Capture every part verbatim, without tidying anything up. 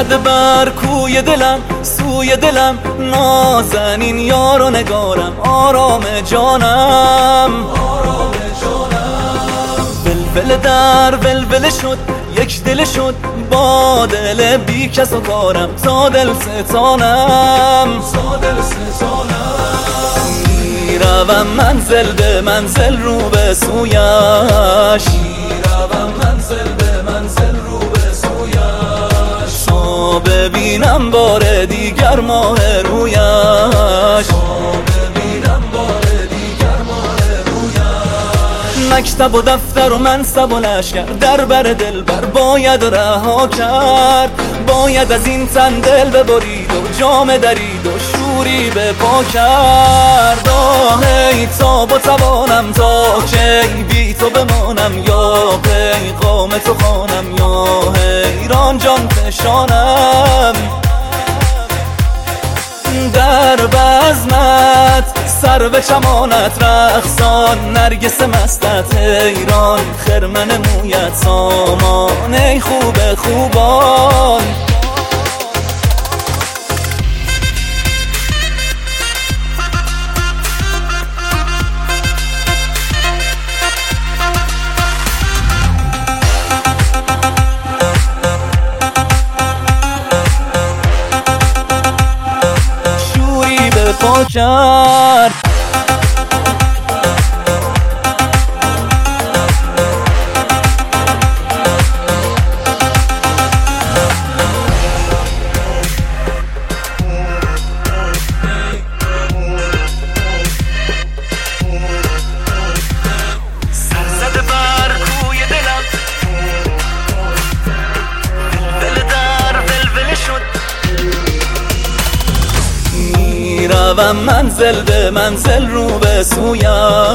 زده بر کوی دلم، سوی دلم نازنین یار و نگارم، آرام جانم آرام جانم. ولول در ولول شد، یک دل شد با دل بی کس و کارم، تا دل ستانم تا دل ستانم. میروم منزل به منزل رو به سویش، میروم منزل به منزل رو به سویش، تا ببینم بار دیگر ماه رویش، تا ببینم بار دیگر ماه رویش. مکتب و دفتر و منصب و لشکر در بر دلبر باید رها کرد، باید از این تن دل ببرید و جام درید و شوری به پا کرد. آهی تاب و توانم تا کی بی تو بمانم، یا پیغام تو خوانم یا حیران جان فشانم. در بزمت سر به چمانت رقصان، نرگس مستت حیران، خرمن مویت سامان، ای خوب خوبان. پا کرد سرزده بر کوی دلم، ولول در ولول شد. میروم منزل به منزل رو به سویش،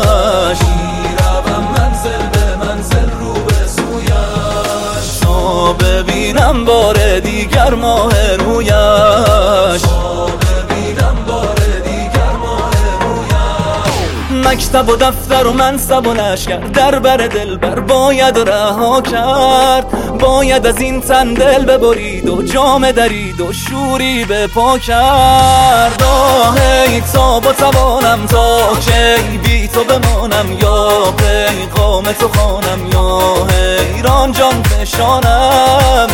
میروم منزل به منزل رو به سویش، تا ببینم بار دیگر ماه رویش، تا ببینم بار دیگر ماه رویش. مکتب و دفتر و منصب و لشکر در بر دلبر باید رها کرد، باید از این تن دل ببرید و جام درید و شوری به پا کرد. آهی تاب و توانم تا کی بی تو بمانم، یا پیغام تو خوانم یا حیران جان فشانم.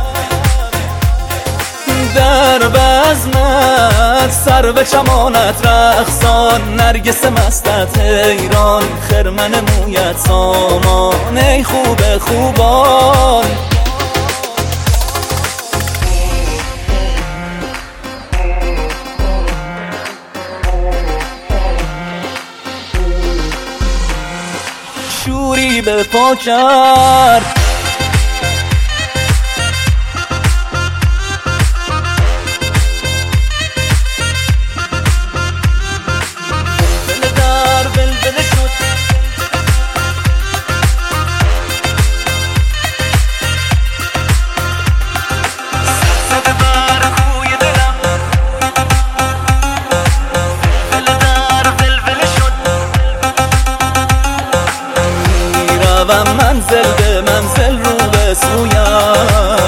در بزمت سر به چمانت رقصان، نرگس مستت حیران، خرمن مویت سامان، ای خوب خوبان. شوری به پا کرد و منزل به منزل رو به سویم.